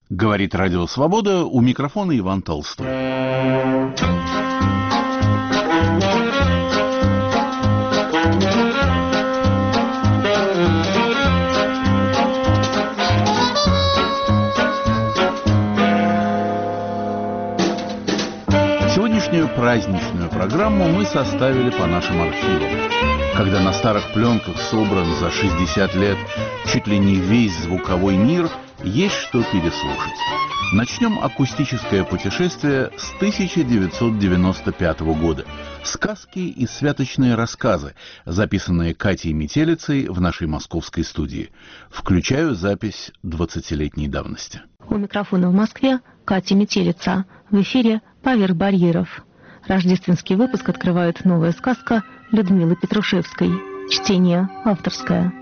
Говорит Радио Свобода, у микрофона Иван Толстой. Сегодняшнюю праздничную программу мы составили по нашим архивам. Когда на старых пленках собран за 60 лет чуть ли не весь звуковой мир, есть что переслушать. Начнем акустическое путешествие с 1995 года. Сказки и святочные рассказы, записанные Катей Метелицей в нашей московской студии. Включаю запись 20-летней давности. У микрофона в Москве Катя Метелица. В эфире «Поверх барьеров». Рождественский выпуск открывает новая сказка Людмилы Петрушевской. Чтение авторское.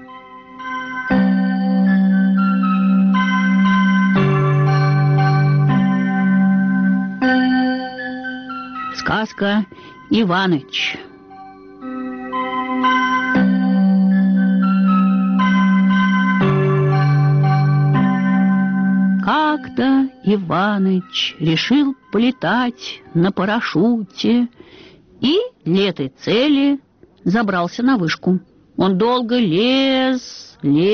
Сказка «Иваныч». Как-то Иваныч решил полетать на парашюте и для этой цели забрался на вышку. Он долго лез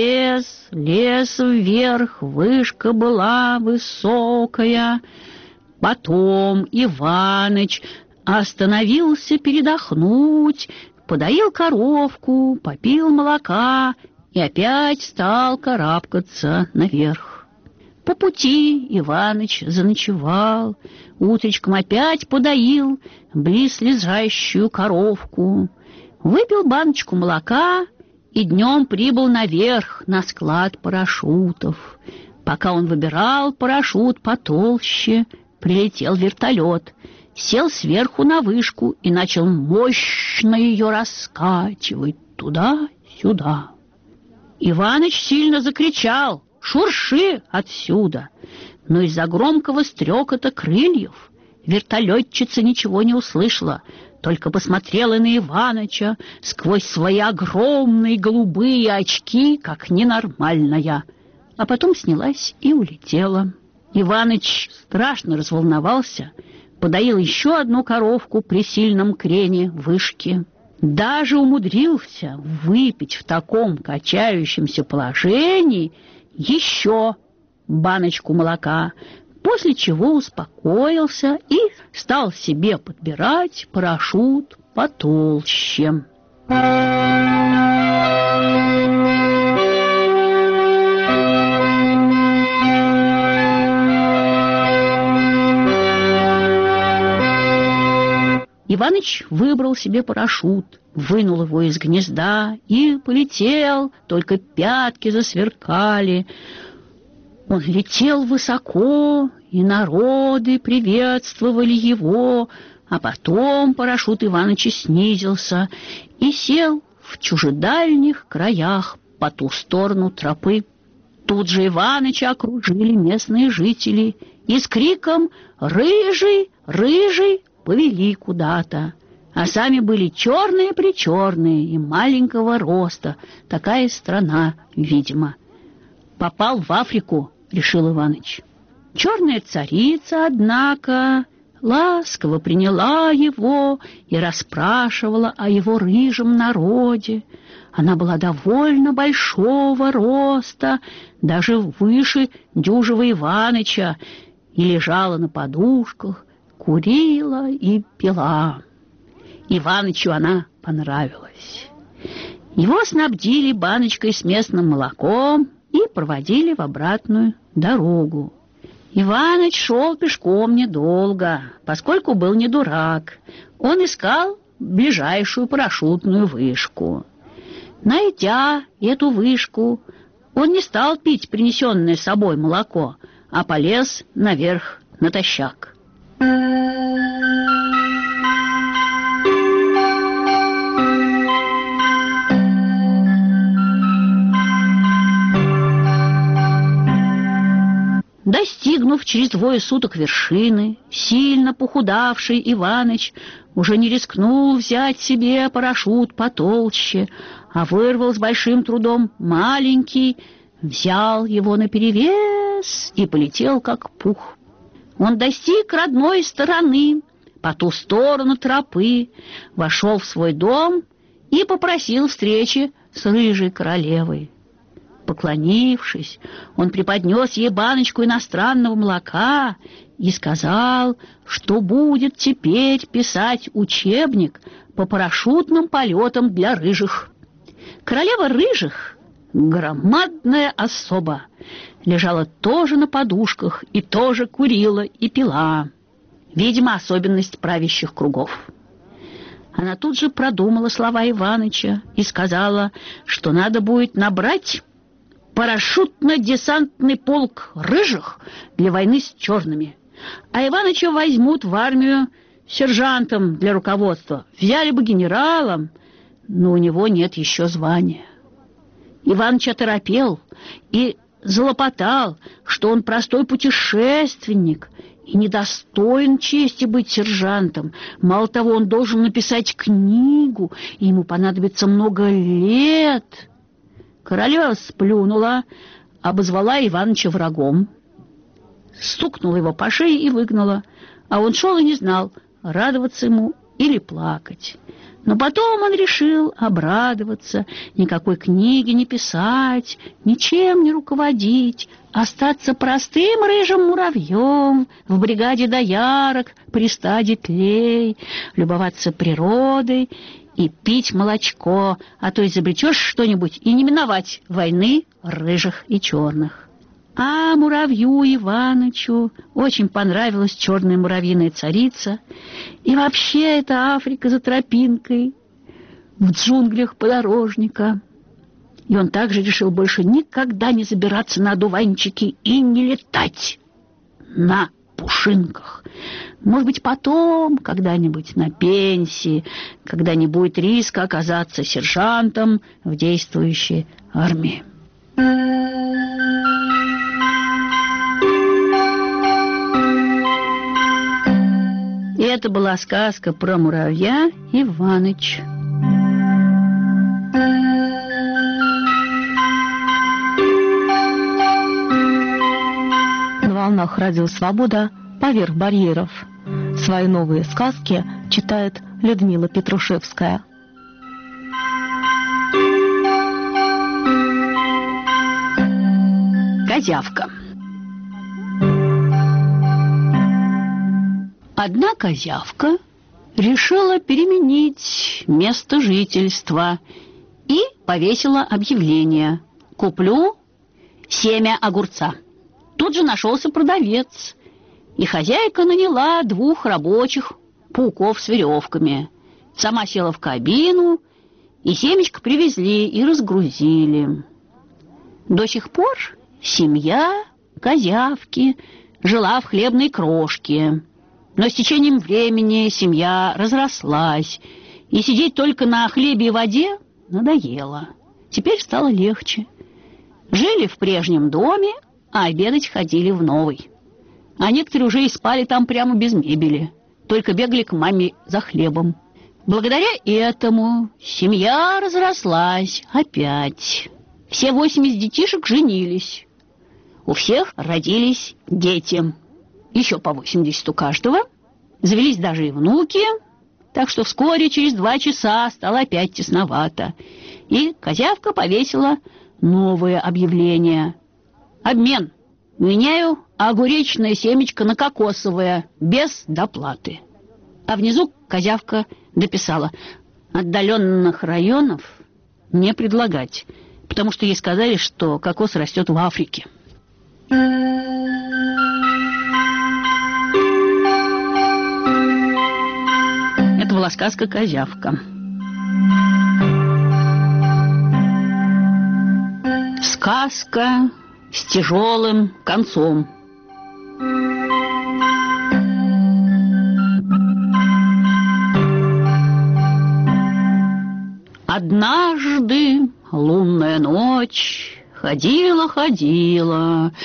вверх, вышка была высокая. Потом Иваныч остановился передохнуть, подоил коровку, попил молока и опять стал карабкаться наверх. По пути Иваныч заночевал, утречком опять подоил близ лежащую коровку, выпил баночку молока и днем прибыл наверх на склад парашютов. Пока он выбирал парашют потолще, прилетел вертолет, сел сверху на вышку и начал мощно ее раскачивать туда-сюда. Иваныч сильно закричал: «Шурши отсюда!» Но из-за громкого стрекота крыльев вертолетчица ничего не услышала, только посмотрела на Иваныча сквозь свои огромные голубые очки, как ненормальная, а потом снялась и улетела. Иваныч страшно разволновался, подоил еще одну коровку при сильном крене вышки. Даже умудрился выпить в таком качающемся положении еще баночку молока, после чего успокоился и стал себе подбирать парашют потолще. Иваныч выбрал себе парашют, вынул его из гнезда и полетел, только пятки засверкали. Он летел высоко, и народы приветствовали его, а потом парашют Иваныча снизился и сел в чужедальних краях по ту сторону тропы. Тут же Иваныча окружили местные жители и с криком «Рыжий! Рыжий!» повели куда-то, а сами были черные-причерные и маленького роста. Такая страна, видимо. Попал в Африку, решил Иваныч. Черная царица, однако, ласково приняла его и расспрашивала о его рыжем народе. Она была довольно большого роста, даже выше дюжего Иваныча, и лежала на подушках, курила и пила. Иванычу она понравилась. Его снабдили баночкой с местным молоком и проводили в обратную дорогу. Иваныч шел пешком недолго, поскольку был не дурак. Он искал ближайшую парашютную вышку. Найдя эту вышку, он не стал пить принесенное с собой молоко, а полез наверх натощак. Достигнув через 2 суток вершины, сильно похудавший Иваныч уже не рискнул взять себе парашют потолще, а вырвал с большим трудом маленький, взял его наперевес исчез и полетел, как пух. Он достиг родной стороны, по ту сторону тропы, вошел в свой дом и попросил встречи с рыжей королевой. Поклонившись, он преподнес ей баночку иностранного молока и сказал, что будет теперь писать учебник по парашютным полетам для рыжих. Королева рыжих, громадная особа, лежала тоже на подушках и тоже курила и пила. Видимо, особенность правящих кругов. Она тут же продумала слова Иваныча и сказала, что надо будет набрать парашютно-десантный полк рыжих для войны с черными, а Иваныча возьмут в армию сержантом для руководства. Взяли бы генералом, но у него нет еще звания. Иваныч оторопел и залопотал, что он простой путешественник и недостоин чести быть сержантом. Мало того, он должен написать книгу, и ему понадобится много лет. Королева сплюнула, обозвала Иваныча врагом, стукнула его по шее и выгнала, а он шел и не знал, радоваться ему или плакать. Но потом он решил обрадоваться, никакой книги не писать, ничем не руководить, остаться простым рыжим муравьем в бригаде доярок при стаде тлей, любоваться природой и пить молочко, а то изобретешь что-нибудь и не миновать войны рыжих и черных. А муравью Иванычу очень понравилась черная муравьиная царица, и вообще эта Африка за тропинкой, в джунглях подорожника. И он также решил больше никогда не забираться на одуванчики и не летать на пушинках. Может быть, потом, когда-нибудь на пенсии, когда не будет риска оказаться сержантом в действующей армии. И это была сказка про муравья Иваныч. На волнах радио «Свобода» поверх барьеров. Свои новые сказки читает Людмила Петрушевская. Козявка. Одна козявка решила переменить место жительства и повесила объявление: «Куплю семя огурца». Тут же нашелся продавец, и хозяйка наняла 2 рабочих пауков с веревками. Сама села в кабину, и семечко привезли и разгрузили. До сих пор семья козявки жила в хлебной крошке. Но с течением времени семья разрослась, и сидеть только на хлебе и воде надоело. Теперь стало легче. Жили в прежнем доме, а обедать ходили в новый. А некоторые уже и спали там прямо без мебели, только бегали к маме за хлебом. Благодаря этому семья разрослась опять. Все 80 детишек женились. У всех родились дети. Еще по 80 у каждого. Завелись даже и внуки, так что вскоре, через 2 часа, стало опять тесновато. И козявка повесила новое объявление: «Обмен. Меняю огуречное семечко на кокосовое, без доплаты». А внизу козявка дописала: «Отдаленных районов не предлагать, потому что ей сказали, что кокос растет в Африке». Это была сказка «Козявка». Сказка с тяжелым концом. Однажды лунная ночь ходила,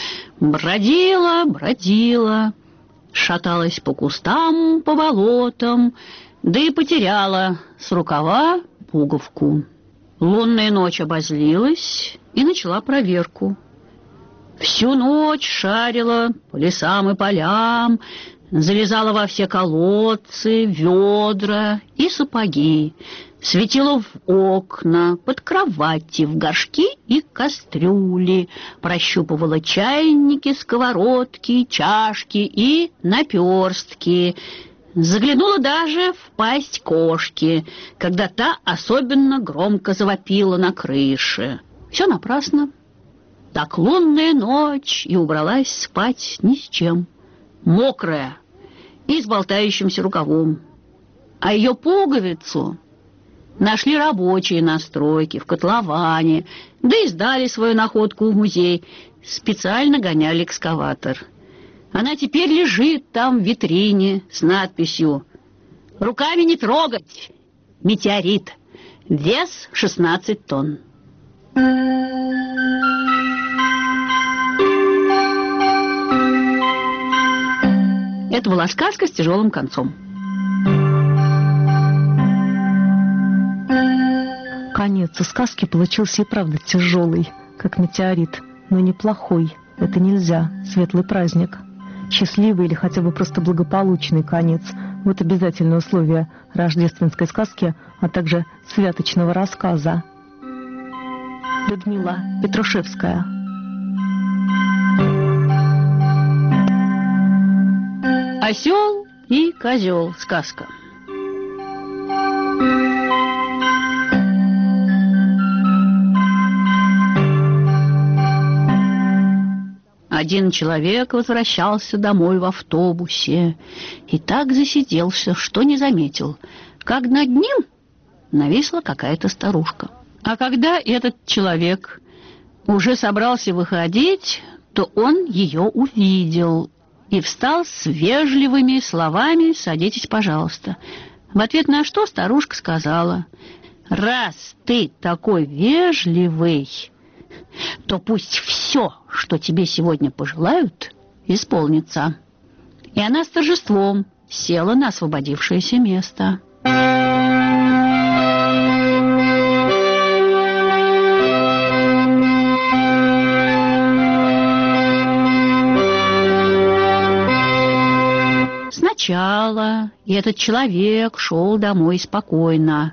бродила, шаталась по кустам, по болотам, да и потеряла с рукава пуговку. Лунная ночь обозлилась и начала проверку. Всю ночь шарила по лесам и полям, залезала во все колодцы, ведра и сапоги, светила в окна, под кровати, в горшки и кастрюли, прощупывала чайники, сковородки, чашки и наперстки. Заглянула даже в пасть кошки, когда та особенно громко завопила на крыше. Все напрасно. Так лунная ночь, и убралась спать ни с чем. Мокрая и с болтающимся рукавом. А ее пуговицу нашли рабочие на стройке, в котловане, да и сдали свою находку в музей. Специально гоняли экскаватор. Она теперь лежит там в витрине с надписью «Руками не трогать! Метеорит! Вес 16 тонн». Это была сказка с тяжелым концом. Конец у сказки получился и правда тяжелый, как метеорит, но неплохой. Это нельзя. Светлый праздник. Счастливый или хотя бы просто благополучный конец. Вот обязательное условие рождественской сказки, а также святочного рассказа. Людмила Петрушевская. Осел и козел. Сказка. Один человек возвращался домой в автобусе и так засиделся, что не заметил, как над ним нависла какая-то старушка. А когда этот человек уже собрался выходить, то он ее увидел и встал с вежливыми словами «Садитесь, пожалуйста». В ответ на что старушка сказала: «Раз ты такой вежливый, то пусть все, что тебе сегодня пожелают, исполнится». И она с торжеством села на освободившееся место. Сначала этот человек шел домой спокойно,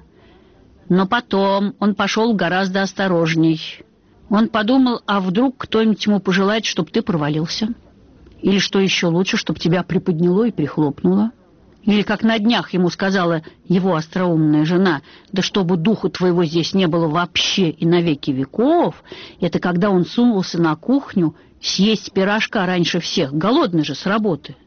но потом он пошел гораздо осторожней. Он подумал, а вдруг кто-нибудь ему пожелает, чтобы ты провалился? Или, что еще лучше, чтобы тебя приподняло и прихлопнуло? Или, как на днях ему сказала его остроумная жена, да чтобы духу твоего здесь не было вообще и на веки веков, это когда он сунулся на кухню съесть пирожка раньше всех, голодный же с работы.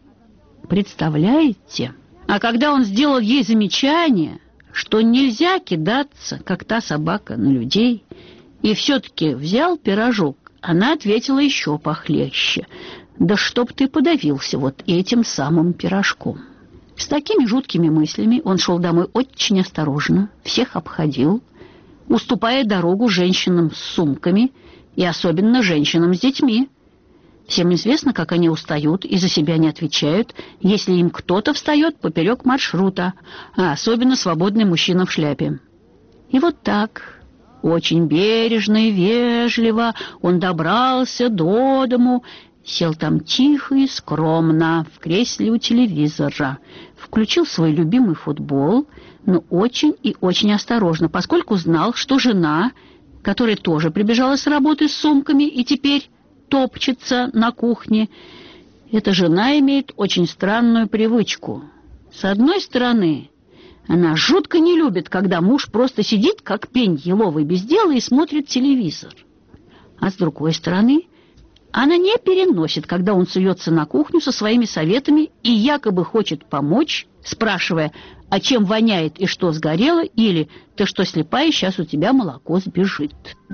Представляете? А когда он сделал ей замечание, что нельзя кидаться, как та собака, на людей, и все-таки взял пирожок, она ответила еще похлеще: «Да чтоб ты подавился вот этим самым пирожком». С такими жуткими мыслями он шел домой очень осторожно, всех обходил, уступая дорогу женщинам с сумками и особенно женщинам с детьми. Всем известно, как они устают и за себя не отвечают, если им кто-то встает поперек маршрута, а особенно свободный мужчина в шляпе. И вот так, очень бережно и вежливо, он добрался до дому, сел там тихо и скромно в кресле у телевизора, включил свой любимый футбол, но очень и очень осторожно, поскольку знал, что жена, которая тоже прибежала с работы с сумками и теперь топчется на кухне, эта жена имеет очень странную привычку. С одной стороны, она жутко не любит, когда муж просто сидит, как пень еловый, без дела и смотрит телевизор. А с другой стороны, она не переносит, когда он суется на кухню со своими советами и якобы хочет помочь, спрашивая, а чем воняет и что сгорело, или «ты что, слепая, сейчас у тебя молоко сбежит».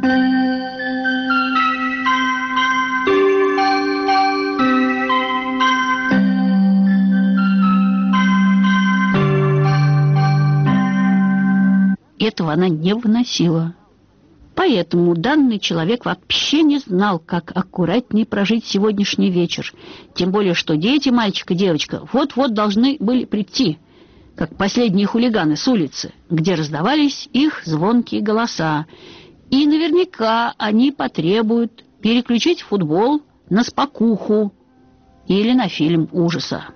Этого она не выносила. Поэтому данный человек вообще не знал, как аккуратнее прожить сегодняшний вечер. Тем более, что дети, мальчик и девочка, вот-вот должны были прийти, как последние хулиганы с улицы, где раздавались их звонкие голоса. И наверняка они потребуют переключить футбол на спокуху или на фильм ужаса.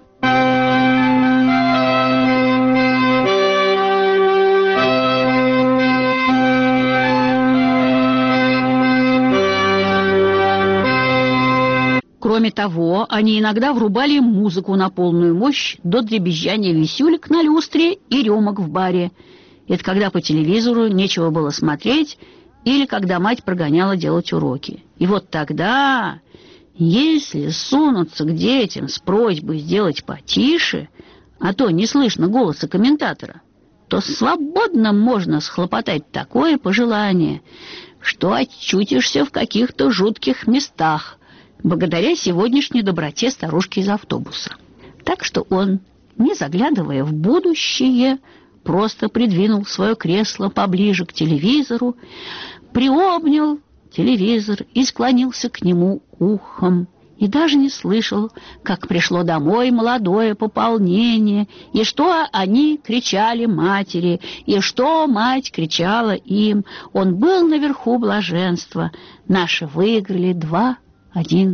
Кроме того, они иногда врубали музыку на полную мощь до дребезжания висюлек на люстре и рюмок в баре. Это когда по телевизору нечего было смотреть или когда мать прогоняла делать уроки. И вот тогда, если сунуться к детям с просьбой сделать потише, а то не слышно голоса комментатора, то свободно можно схлопотать такое пожелание, что очутишься в каких-то жутких местах, благодаря сегодняшней доброте старушки из автобуса. Так что он, не заглядывая в будущее, просто придвинул свое кресло поближе к телевизору, приобнял телевизор и склонился к нему ухом. И даже не слышал, как пришло домой молодое пополнение, и что они кричали матери, и что мать кричала им. Он был наверху блаженства. Наши выиграли 2-1.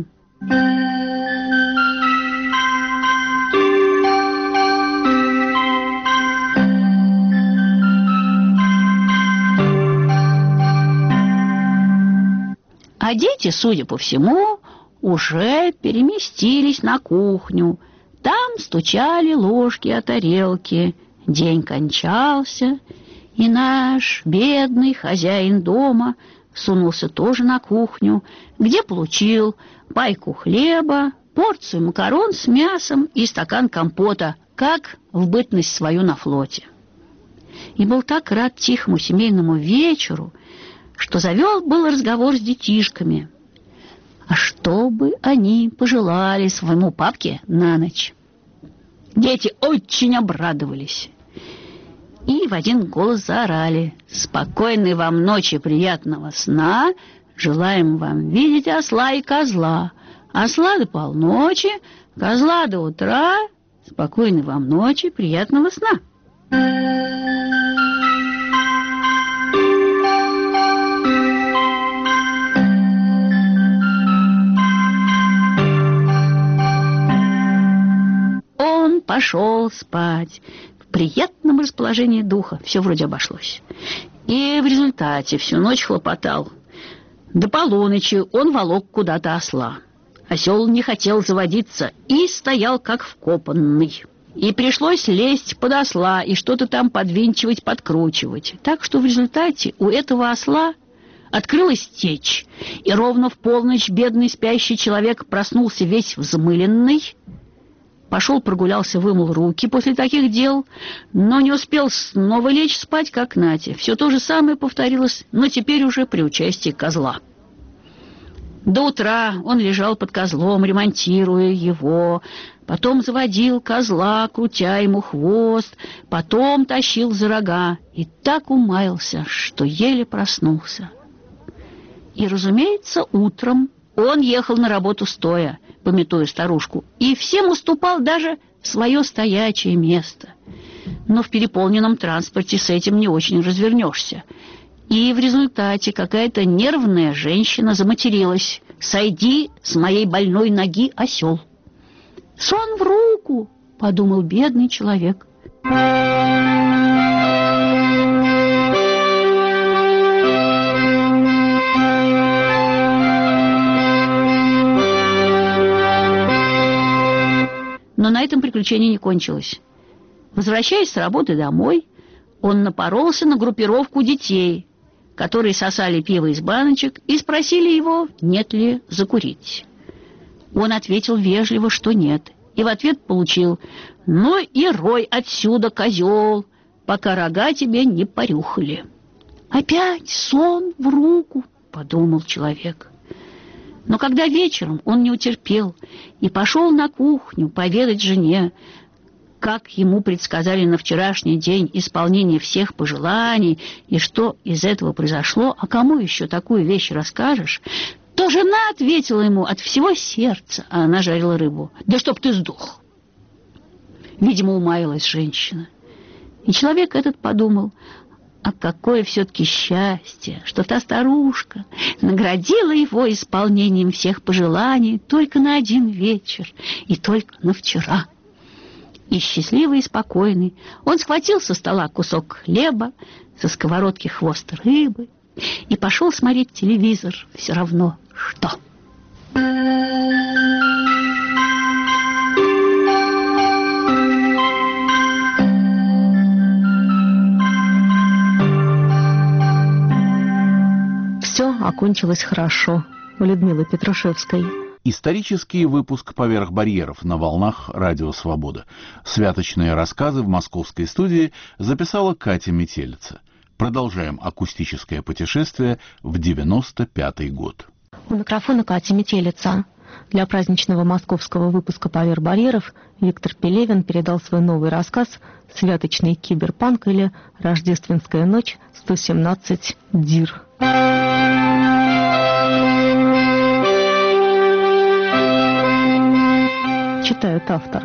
А дети, судя по всему, уже переместились на кухню. Там стучали ложки о тарелки. День кончался, и наш бедный хозяин дома сунулся тоже на кухню, где получил пайку хлеба, порцию макарон с мясом и стакан компота, как в бытность свою на флоте. И был так рад тихому семейному вечеру, что завел был разговор с детишками. А что бы они пожелали своему папке на ночь? Дети очень обрадовались и в один голос заорали: «Спокойной вам ночи, приятного сна! Желаем вам видеть осла и козла! Осла до полночи, козла до утра! Спокойной вам ночи, приятного сна!» Он пошел спать в приятном расположении духа. Все вроде обошлось. И в результате всю ночь хлопотал. До полуночи он волок куда-то осла. Осел не хотел заводиться и стоял как вкопанный. И пришлось лезть под осла и что-то там подвинчивать, подкручивать. Так что в результате у этого осла открылась течь. И ровно в полночь бедный спящий человек проснулся весь взмыленный. Пошел, прогулялся, вымыл руки после таких дел, но не успел снова лечь спать, как Натя. Все то же самое повторилось, но теперь уже при участии козла. До утра он лежал под козлом, ремонтируя его, потом заводил козла, крутя ему хвост, потом тащил за рога и так умаялся, что еле проснулся. И, разумеется, утром он ехал на работу стоя, памятуя старушку, и всем уступал даже свое стоячее место. Но в переполненном транспорте с этим не очень развернешься. И в результате какая-то нервная женщина заматерилась: «Сойди с моей больной ноги, осел!» «Сон в руку!» — подумал бедный человек. Но на этом приключение не кончилось. Возвращаясь с работы домой, он напоролся на группировку детей, которые сосали пиво из баночек и спросили его, нет ли закурить. Он ответил вежливо, что нет, и в ответ получил: «Ну и рой отсюда, козел, пока рога тебе не порюхали». «Опять сон в руку», — подумал человек. Но когда вечером он не утерпел и пошел на кухню поведать жене, как ему предсказали на вчерашний день исполнение всех пожеланий, и что из этого произошло, а кому еще такую вещь расскажешь, то жена ответила ему от всего сердца, а она жарила рыбу: «Да чтоб ты сдох!» Видимо, умаялась женщина. И человек этот подумал: А какое все-таки счастье, что та старушка наградила его исполнением всех пожеланий только на один вечер и только на вчера. И счастливый и спокойный он схватил со стола кусок хлеба, со сковородки хвост рыбы и пошел смотреть телевизор все равно что. Все окончилось хорошо у Людмилы Петрушевской. Исторический выпуск «Поверх барьеров» на волнах Радио Свобода. Святочные рассказы в московской студии записала Катя Метелица. Продолжаем акустическое путешествие в 95-й год. У микрофона Катя Метелица. Для праздничного московского выпуска «Поверх барьеров» Виктор Пелевин передал свой новый рассказ «Святочный киберпанк» или «Рождественская ночь 117 ДИР». Читает автор.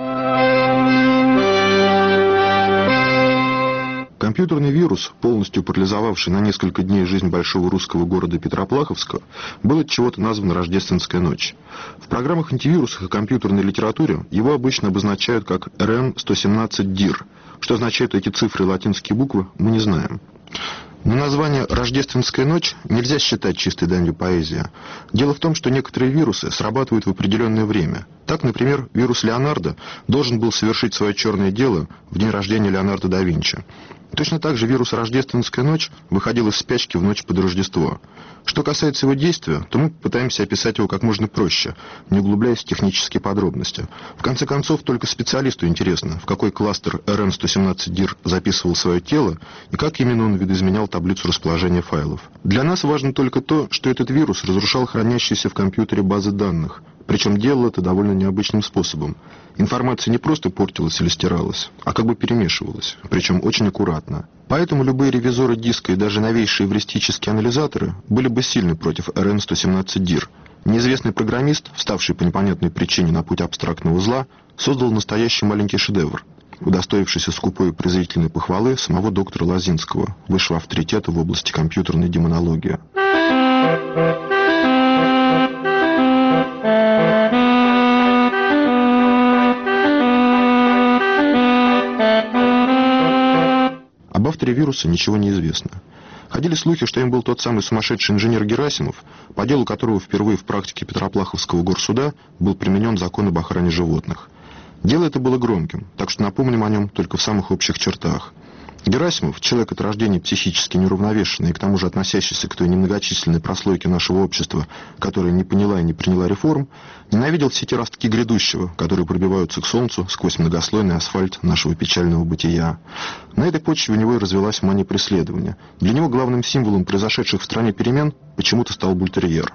Компьютерный вирус, полностью парализовавший на несколько дней жизнь большого русского города Петроплаховска, был от чего-то назван «Рождественская ночь». В программах антивирусов и компьютерной литературе его обычно обозначают как RN-117-DIR. Что означают эти цифры и латинские буквы, мы не знаем. Но название «Рождественская ночь» нельзя считать чистой данью поэзии. Дело в том, что некоторые вирусы срабатывают в определенное время. Так, например, вирус Леонардо должен был совершить свое черное дело в день рождения Леонардо да Винчи. Точно так же вирус «Рождественская ночь» выходил из спячки в ночь под Рождество. Что касается его действия, то мы пытаемся описать его как можно проще, не углубляясь в технические подробности. В конце концов, только специалисту интересно, в какой кластер RN-117-DIR записывал свое тело и как именно он видоизменял таблицу расположения файлов. Для нас важно только то, что этот вирус разрушал хранящиеся в компьютере базы данных, причем делал это довольно необычным способом. Информация не просто портилась или стиралась, а как бы перемешивалась, причем очень аккуратно. Поэтому любые ревизоры диска и даже новейшие эвристические анализаторы были бы сильны против RN-117-DIR. Неизвестный программист, вставший по непонятной причине на путь абстрактного зла, создал настоящий маленький шедевр, удостоившийся скупой и презрительной похвалы самого доктора Лозинского, высшего авторитета в области компьютерной демонологии. Об авторе вируса ничего не известно. Ходили слухи, что им был тот самый сумасшедший инженер Герасимов, по делу которого впервые в практике Петроплаховского горсуда был применен закон об охране животных. Дело это было громким, так что напомним о нем только в самых общих чертах. Герасимов, человек от рождения психически неуравновешенный и к тому же относящийся к той немногочисленной прослойке нашего общества, которая не поняла и не приняла реформ, ненавидел все те ростки грядущего, которые пробиваются к солнцу сквозь многослойный асфальт нашего печального бытия. На этой почве у него и развелась мания преследования. Для него главным символом произошедших в стране перемен почему-то стал бультерьер.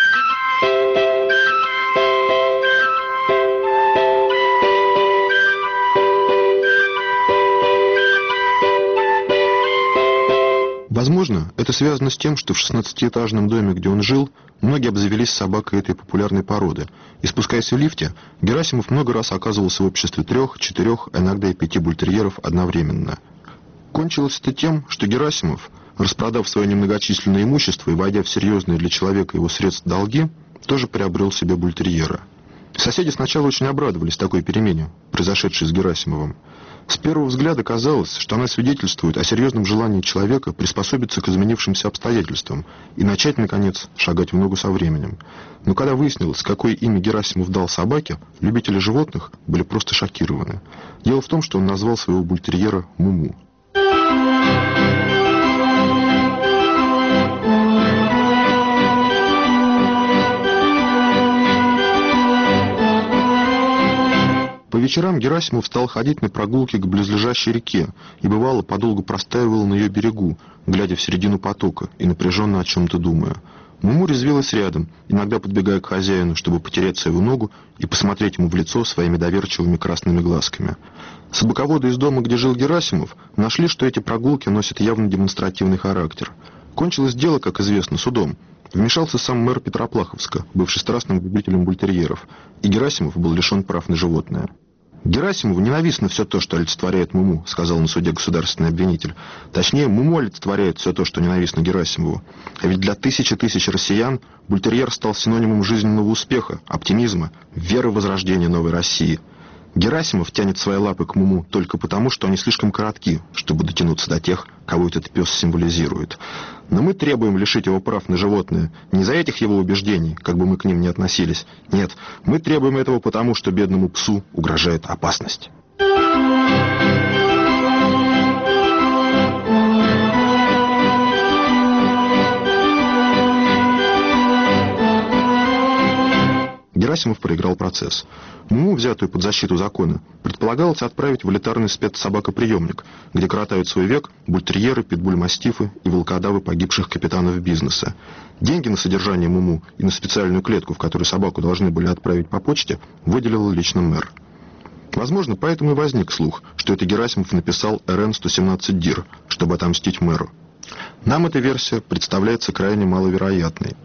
Возможно, это связано с тем, что в 16-этажном доме, где он жил, многие обзавелись собакой этой популярной породы, и спускаясь в лифте, Герасимов много раз оказывался в обществе 3, 4, а иногда и 5 бультерьеров одновременно. Кончилось это тем, что Герасимов, распродав свое немногочисленное имущество и войдя в серьезные для человека его средств долги, тоже приобрел себе бультерьера. Соседи сначала очень обрадовались такой перемене, произошедшей с Герасимовым. С первого взгляда казалось, что она свидетельствует о серьезном желании человека приспособиться к изменившимся обстоятельствам и начать, наконец, шагать в ногу со временем. Но когда выяснилось, какое имя Герасимов дал собаке, любители животных были просто шокированы. Дело в том, что он назвал своего бультерьера Муму. По вечерам Герасимов стал ходить на прогулки к близлежащей реке и, бывало, подолгу простаивал на ее берегу, глядя в середину потока и напряженно о чем-то думая. Муму резвилась рядом, иногда подбегая к хозяину, чтобы потерять свою ногу и посмотреть ему в лицо своими доверчивыми красными глазками. Собаководы из дома, где жил Герасимов, нашли, что эти прогулки носят явно демонстративный характер. Кончилось дело, как известно, судом. Вмешался сам мэр Петроплаховска, бывший страстным любителем бультерьеров, и Герасимов был лишен прав на животное. Герасимову ненавистно все то, что олицетворяет Муму, сказал на суде государственный обвинитель. Точнее, Муму олицетворяет все то, что ненавистно Герасимову. А ведь для тысяч россиян бультерьер стал синонимом жизненного успеха, оптимизма, веры в возрождение новой России. Герасимов тянет свои лапы к Муму только потому, что они слишком коротки, чтобы дотянуться до тех, кого этот пес символизирует. Но мы требуем лишить его прав на животное не из-за этих его убеждений, как бы мы к ним ни относились. Нет, мы требуем этого потому, что бедному псу угрожает опасность. Герасимов проиграл процесс. Муму, взятую под защиту закона, предполагалось отправить в элитарный спецсобакоприемник, где коротают свой век бультерьеры, питбуль-мастифы и волкодавы погибших капитанов бизнеса. Деньги на содержание Муму и на специальную клетку, в которую собаку должны были отправить по почте, выделил лично мэр. Возможно, поэтому и возник слух, что это Герасимов написал РН-117 ДИР, чтобы отомстить мэру. Нам эта версия представляется крайне маловероятной.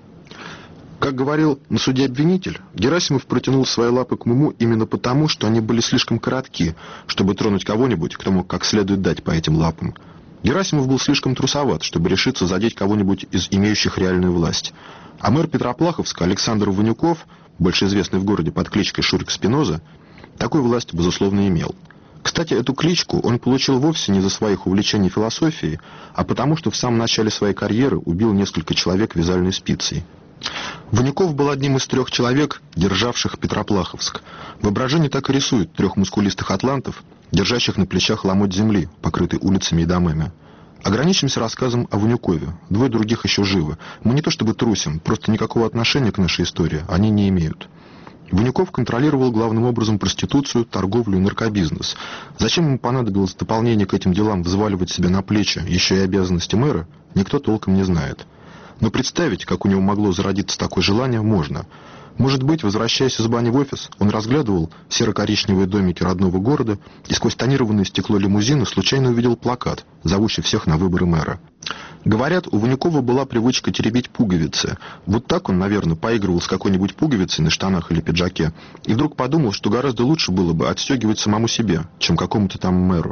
Как говорил на суде обвинитель, Герасимов протянул свои лапы к Муму именно потому, что они были слишком коротки, чтобы тронуть кого-нибудь, кто мог как следует дать по этим лапам. Герасимов был слишком трусоват, чтобы решиться задеть кого-нибудь из имеющих реальную власть. А мэр Петроплаховска Александр Ванюков, больше известный в городе под кличкой Шурик Спиноза, такую власть, безусловно, имел. Кстати, эту кличку он получил вовсе не за своих увлечений философией, а потому, что в самом начале своей карьеры убил несколько человек вязальной спицей. Ванюков был одним из 3 человек, державших Петроплаховск. Воображение так и рисует 3 мускулистых атлантов, держащих на плечах ломоть земли, покрытый улицами и домами. Ограничимся рассказом о Ванюкове. 2 других еще живы. Мы не то чтобы трусим, просто никакого отношения к нашей истории они не имеют. Ванюков контролировал главным образом проституцию, торговлю и наркобизнес. Зачем ему понадобилось в дополнение к этим делам взваливать себе на плечи еще и обязанности мэра, никто толком не знает. Но представить, как у него могло зародиться такое желание, можно. Может быть, возвращаясь из бани в офис, он разглядывал серо-коричневые домики родного города и сквозь тонированное стекло лимузина случайно увидел плакат, зовущий всех на выборы мэра. Говорят, у Ванюкова была привычка теребить пуговицы. Вот так он, наверное, поигрывал с какой-нибудь пуговицей на штанах или пиджаке, и вдруг подумал, что гораздо лучше было бы отстегивать самому себе, чем какому-то там мэру.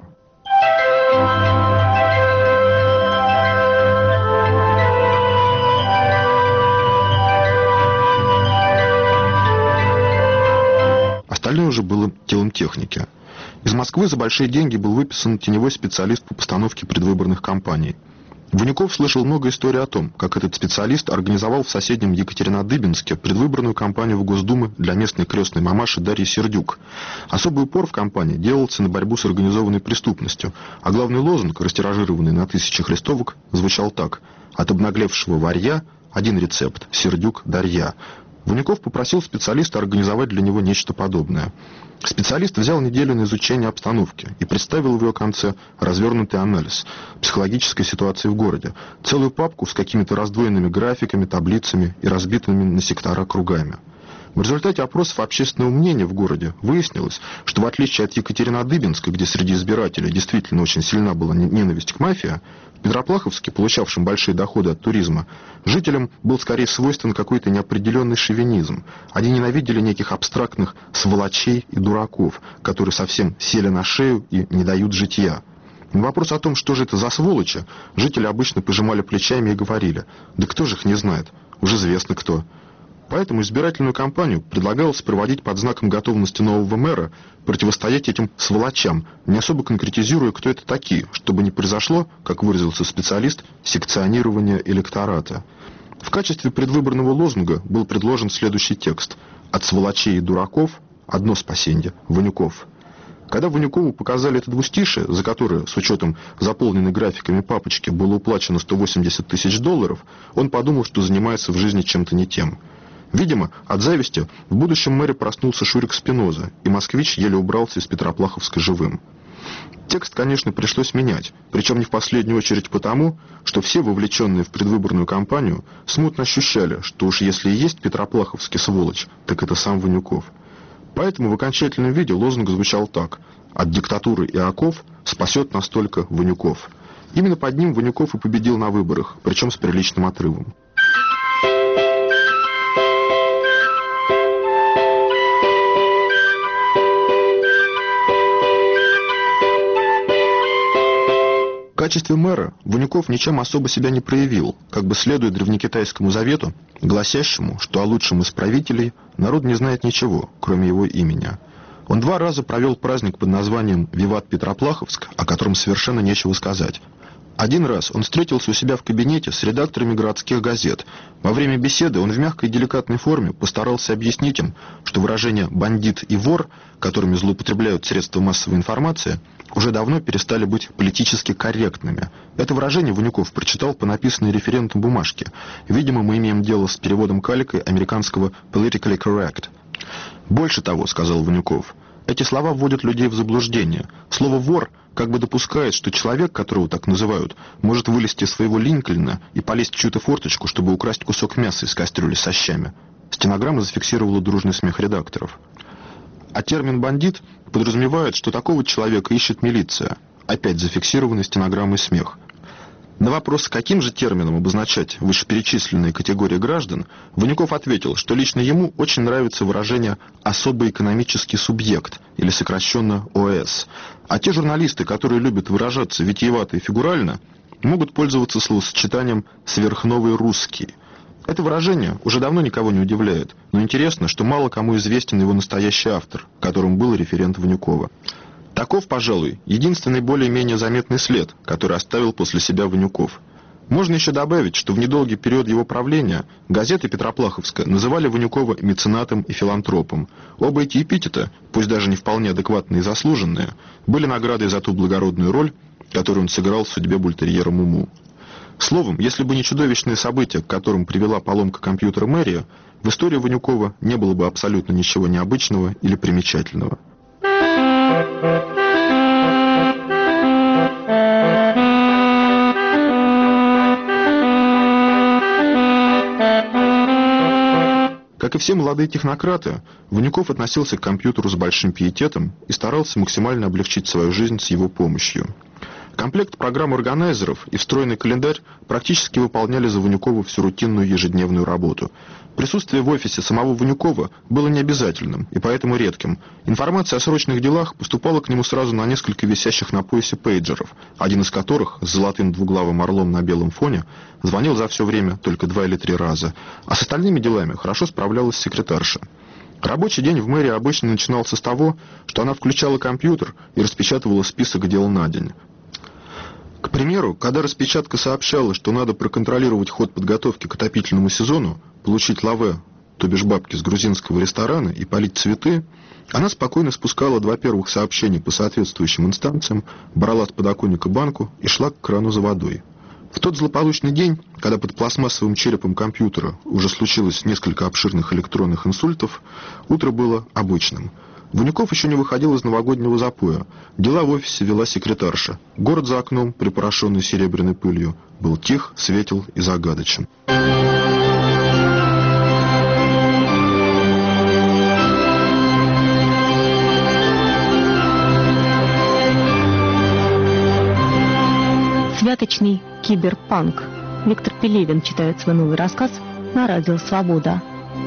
Остальное уже было делом техники. Из Москвы за большие деньги был выписан теневой специалист по постановке предвыборных кампаний. Ванюков слышал много историй о том, как этот специалист организовал в соседнем Екатеринодыбинске предвыборную кампанию в Госдуму для местной крестной мамаши Дарьи Сердюк. Особый упор в кампании делался на борьбу с организованной преступностью, а главный лозунг, растиражированный на 1000 листовок, звучал так: «От обнаглевшего варья один рецепт – Сердюк Дарья». Ванюков попросил специалиста организовать для него нечто подобное. Специалист взял неделю на изучение обстановки и представил в ее конце развернутый анализ психологической ситуации в городе, целую папку с какими-то раздвоенными графиками, таблицами и разбитыми на сектора кругами. В результате опросов общественного мнения в городе выяснилось, что в отличие от Екатеринодыбинска, где среди избирателей действительно очень сильна была ненависть к мафии, в Петроплаховске, получавшем большие доходы от туризма, жителям был скорее свойствен какой-то неопределенный шовинизм. Они ненавидели неких абстрактных сволочей и дураков, которые совсем сели на шею и не дают житья. На вопрос о том, что же это за сволочи, жители обычно пожимали плечами и говорили: «Да кто же их не знает? Уже известно кто». Поэтому избирательную кампанию предлагалось проводить под знаком готовности нового мэра противостоять этим сволочам, не особо конкретизируя, кто это такие, чтобы не произошло, как выразился специалист, секционирование электората. В качестве предвыборного лозунга был предложен следующий текст: «От сволочей и дураков одно спасенье – Ванюков». Когда Ванюкову показали это двустишие, за которое, с учетом заполненной графиками папочки, было уплачено $180 000, он подумал, что занимается в жизни чем-то не тем. Видимо, от зависти в будущем мэре проснулся Шурик Спиноза, и москвич еле убрался из Петроплаховска живым. Текст, конечно, пришлось менять, причем не в последнюю очередь потому, что все вовлеченные в предвыборную кампанию смутно ощущали, что уж если и есть Петроплаховский сволочь, так это сам Ванюков. Поэтому в окончательном виде лозунг звучал так: «От диктатуры и оков спасет нас только Ванюков». Именно под ним Ванюков и победил на выборах, причем с приличным отрывом. качестве мэра Ванюков ничем особо себя не проявил, как бы следуя древнекитайскому завету, гласящему, что о лучшем из правителей народ не знает ничего, кроме его имени. Он 2 раза провел праздник под названием «Виват Петроплаховск», о котором совершенно нечего сказать. 1 раз он встретился у себя в кабинете с редакторами городских газет. Во время беседы он в мягкой и деликатной форме постарался объяснить им, что выражения «бандит» и «вор», которыми злоупотребляют средства массовой информации, уже давно перестали быть политически корректными. Это выражение Ванюков прочитал по написанной референтом бумажке. Видимо, мы имеем дело с переводом каликой американского «politically correct». «Больше того», — сказал Ванюков, — «эти слова вводят людей в заблуждение. Слово «вор» как бы допускает, что человек, которого так называют, может вылезти из своего Линкольна и полезть в чью-то форточку, чтобы украсть кусок мяса из кастрюли со щами». Стенограмма зафиксировала дружный смех редакторов. А термин «бандит» подразумевает, что такого человека ищет милиция. Опять зафиксированный стенограммой смех. На вопрос, каким же термином обозначать вышеперечисленные категории граждан, Ванюков ответил, что лично ему очень нравится выражение «особый экономический субъект» или сокращенно ОС. А те журналисты, которые любят выражаться витиевато и фигурально, могут пользоваться словосочетанием «сверхновый русский». Это выражение уже давно никого не удивляет, но интересно, что мало кому известен его настоящий автор, которым был референт Ванюкова. Таков, пожалуй, единственный более-менее заметный след, который оставил после себя Ванюков. Можно еще добавить, что в недолгий период его правления газеты Петроплаховска называли Ванюкова меценатом и филантропом. Оба эти эпитета, пусть даже не вполне адекватные и заслуженные, были наградой за ту благородную роль, которую он сыграл в судьбе бультерьера Муму. Словом, если бы не чудовищные события, к которым привела поломка компьютера мэрии, в истории Ванюкова не было бы абсолютно ничего необычного или примечательного. Как и все молодые технократы, Ванюков относился к компьютеру с большим пиететом и старался максимально облегчить свою жизнь с его помощью. Комплект программ органайзеров и встроенный календарь практически выполняли за Ванюкова всю рутинную ежедневную работу. Присутствие в офисе самого Ванюкова было необязательным и поэтому редким. Информация о срочных делах поступала к нему сразу на несколько висящих на поясе пейджеров, один из которых с золотым двуглавым орлом на белом фоне звонил за все время только 2 или 3 раза, а с остальными делами хорошо справлялась секретарша. Рабочий день в мэрии обычно начинался с того, что она включала компьютер и распечатывала список дел на день. К примеру, когда распечатка сообщала, что надо проконтролировать ход подготовки к отопительному сезону, получить лаве, то бишь бабки с грузинского ресторана и полить цветы, она спокойно спускала 2 первых сообщения по соответствующим инстанциям, брала с подоконника банку и шла к крану за водой. В тот злополучный день, когда под пластмассовым черепом компьютера уже случилось несколько обширных электронных инсультов, утро было обычным. Ванюков еще не выходил из новогоднего запоя. Дела в офисе вела секретарша. Город за окном, припорошенный серебряной пылью, был тих, светел и загадочен. Святочный киберпанк. Виктор Пелевин читает свой новый рассказ на радио «Свобода».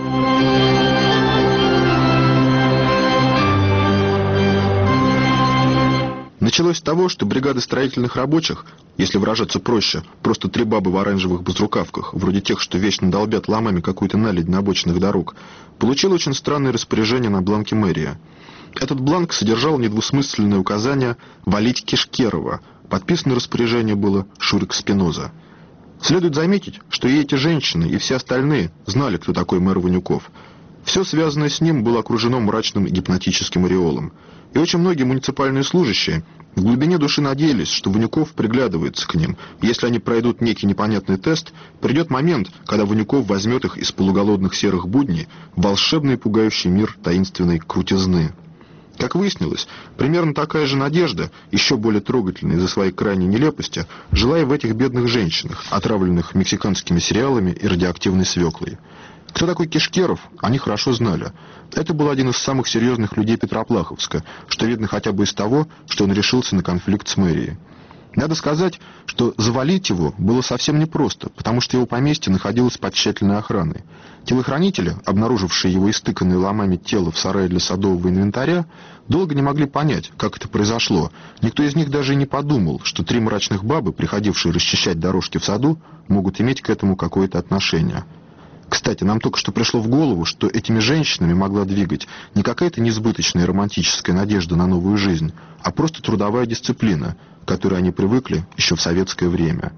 Началось с того, что бригада строительных рабочих, если выражаться проще, просто 3 бабы в оранжевых безрукавках, вроде тех, что вечно долбят ломами какую-то наледь на обочинах дорог, получила очень странное распоряжение на бланке мэрии. Этот бланк содержал недвусмысленное указание «валить Кишкерова». Подписано распоряжение было Шурик Спиноза. Следует заметить, что и эти женщины, и все остальные знали, кто такой мэр Ванюков. Все связанное с ним было окружено мрачным и гипнотическим ореолом. И очень многие муниципальные служащие в глубине души надеялись, что Ванюков приглядывается к ним. Если они пройдут некий непонятный тест, придет момент, когда Ванюков возьмет их из полуголодных серых будней в волшебный пугающий мир таинственной крутизны. Как выяснилось, примерно такая же надежда, еще более трогательная из-за своей крайней нелепости, жила и в этих бедных женщинах, отравленных мексиканскими сериалами и радиоактивной свеклой. Кто такой Кишкеров, они хорошо знали. Это был один из самых серьезных людей Петроплаховска, что видно хотя бы из того, что он решился на конфликт с мэрией. Надо сказать, что завалить его было совсем непросто, потому что его поместье находилось под тщательной охраной. Телохранители, обнаружившие его истыканное ломами тело в сарае для садового инвентаря, долго не могли понять, как это произошло. Никто из них даже и не подумал, что 3 мрачных бабы, приходившие расчищать дорожки в саду, могут иметь к этому какое-то отношение. Кстати, нам только что пришло в голову, что этими женщинами могла двигать не какая-то несбыточная романтическая надежда на новую жизнь, а просто трудовая дисциплина, к которой они привыкли еще в советское время.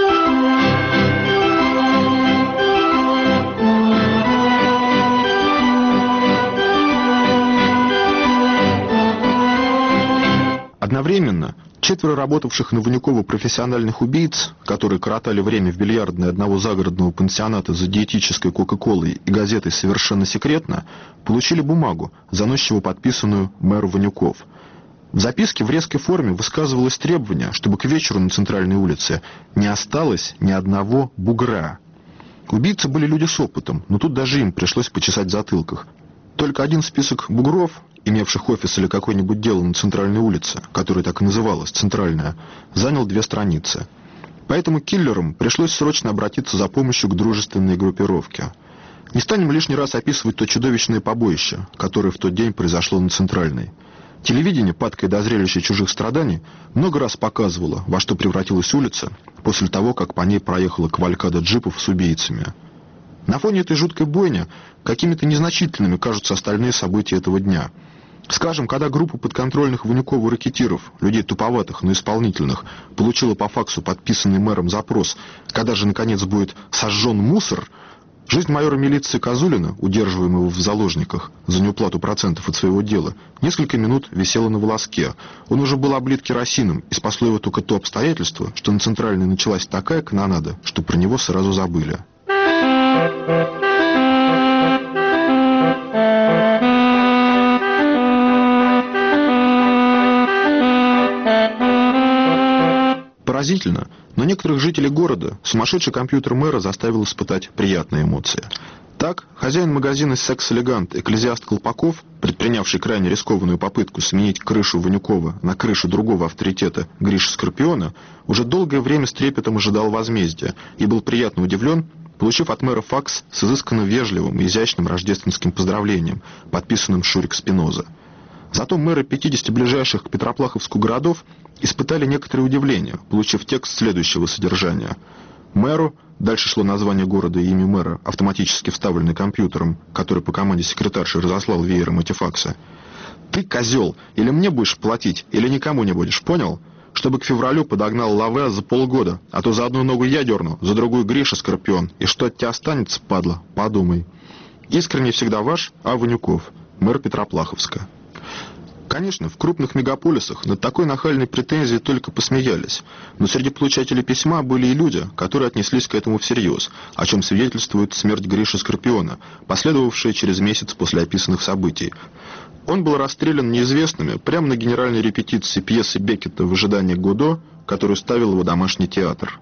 Одновременно 4 работавших на Ванюкова профессиональных убийц, которые коротали время в бильярдной одного загородного пансионата за диетической кока-колой и газетой «Совершенно секретно», получили бумагу, заносчиво подписанную мэру Ванюков. В записке в резкой форме высказывалось требование, чтобы к вечеру на центральной улице не осталось ни одного бугра. Убийцы были люди с опытом, но тут даже им пришлось почесать в затылках. Только один список бугров, имевших офис или какое-нибудь дело на центральной улице, которая так и называлась, центральная, занял 2 страницы. Поэтому киллерам пришлось срочно обратиться за помощью к дружественной группировке. Не станем лишний раз описывать то чудовищное побоище, которое в тот день произошло на центральной. Телевидение, падкое до зрелища чужих страданий, много раз показывало, во что превратилась улица после того, как по ней проехала кавалькада джипов с убийцами. На фоне этой жуткой бойни какими-то незначительными кажутся остальные события этого дня. Скажем, когда группа подконтрольных Ванюкову ракетиров, людей туповатых, но исполнительных, получила по факсу подписанный мэром запрос, когда же, наконец, будет сожжен мусор, жизнь майора милиции Козулина, удерживаемого в заложниках за неуплату процентов от своего дела, несколько минут висела на волоске. Он уже был облит керосином, и спасло его только то обстоятельство, что на центральной началась такая канонада, что про него сразу забыли. Поразительно, но некоторых жителей города сумасшедший компьютер мэра заставил испытать приятные эмоции. Так, хозяин магазина «Секс-элегант» экклезиаст Колпаков, предпринявший крайне рискованную попытку сменить крышу Ванюкова на крышу другого авторитета Гриши Скорпиона, уже долгое время с трепетом ожидал возмездия и был приятно удивлен, получив от мэра факс с изысканно вежливым и изящным рождественским поздравлением, подписанным Шурик Спиноза. Зато мэры 50 ближайших к Петроплаховску городов испытали некоторое удивление, получив текст следующего содержания. Мэру, дальше шло название города и имя мэра, автоматически вставленный компьютером, который по команде секретарши разослал веером эти факсы. «Ты, козел, или мне будешь платить, или никому не будешь, понял? Чтобы к февралю подогнал Лаве за полгода, а то за одну ногу я дерну, за другую Гриша Скорпион, и что от тебя останется, падла, подумай. Искренне всегда ваш А. Ванюков, мэр Петроплаховска». Конечно, в крупных мегаполисах над такой нахальной претензией только посмеялись, но среди получателей письма были и люди, которые отнеслись к этому всерьез, о чем свидетельствует смерть Гриши Скорпиона, последовавшая через месяц после описанных событий. Он был расстрелян неизвестными прямо на генеральной репетиции пьесы Беккета «В ожидании Годо», которую ставил его домашний театр.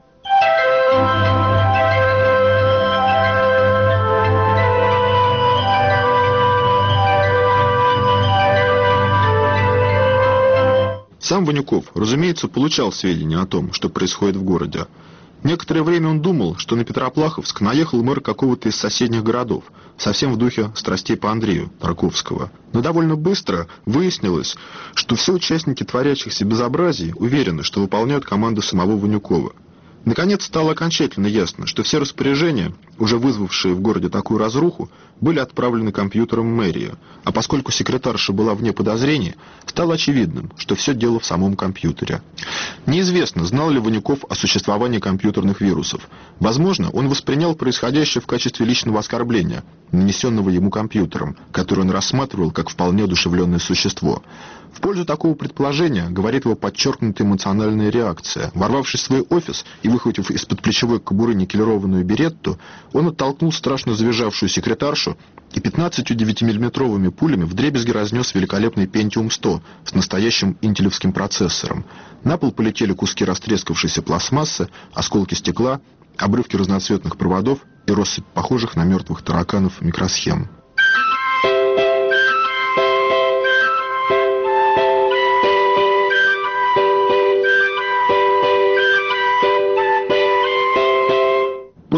Сам Ванюков, разумеется, получал сведения о том, что происходит в городе. Некоторое время он думал, что на Петроплаховск наехал мэр какого-то из соседних городов, совсем в духе страстей по Андрею Тарковского. Но довольно быстро выяснилось, что все участники творящихся безобразий уверены, что выполняют команду самого Ванюкова. Наконец стало окончательно ясно, что все распоряжения, уже вызвавшие в городе такую разруху, были отправлены компьютером мэрии, а поскольку секретарша была вне подозрений, стало очевидным, что все дело в самом компьютере. Неизвестно, знал ли Ванюков о существовании компьютерных вирусов. Возможно, он воспринял происходящее в качестве личного оскорбления, нанесенного ему компьютером, который он рассматривал как вполне одушевленное существо. В пользу такого предположения говорит его подчеркнутая эмоциональная реакция. Ворвавшись в свой офис и выхватив из-под плечевой кобуры никелированную беретту, он оттолкнул страшно завизжавшую секретаршу и 15 9-миллиметровыми пулями вдребезги разнес великолепный Pentium 100 с настоящим интелевским процессором. На пол полетели куски растрескавшейся пластмассы, осколки стекла, обрывки разноцветных проводов и россыпь похожих на мертвых тараканов микросхем.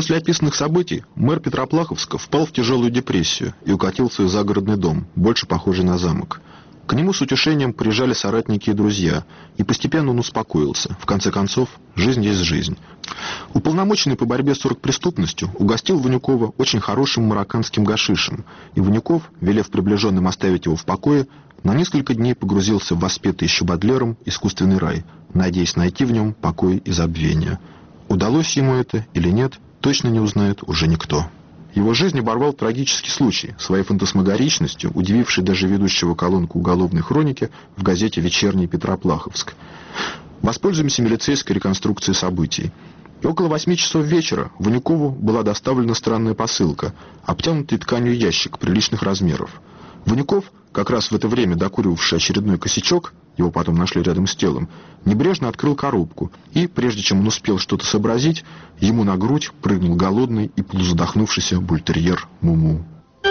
После описанных событий мэр Петроплаховска впал в тяжелую депрессию и укатил в свой загородный дом, больше похожий на замок. К нему с утешением приезжали соратники и друзья, и постепенно он успокоился. В конце концов, жизнь есть жизнь. Уполномоченный по борьбе с оргпреступностью угостил Ванюкова очень хорошим марокканским гашишем, и Ванюков, велев приближенным оставить его в покое, на несколько дней погрузился в воспетый еще Бодлером искусственный рай, надеясь найти в нем покой и забвение. Удалось ему это или нет, точно не узнает уже никто. Его жизнь оборвал трагический случай, своей фантасмагоричностью, удививший даже ведущего колонку уголовной хроники в газете «Вечерний Петроплаховск». Воспользуемся милицейской реконструкцией событий. И около 8 часов вечера Ванюкову была доставлена странная посылка, обтянутый тканью ящик приличных размеров. Ванюков, как раз в это время докуривавший очередной косячок, его потом нашли рядом с телом, небрежно открыл коробку, и, прежде чем он успел что-то сообразить, ему на грудь прыгнул голодный и полузадохнувшийся бультерьер Муму.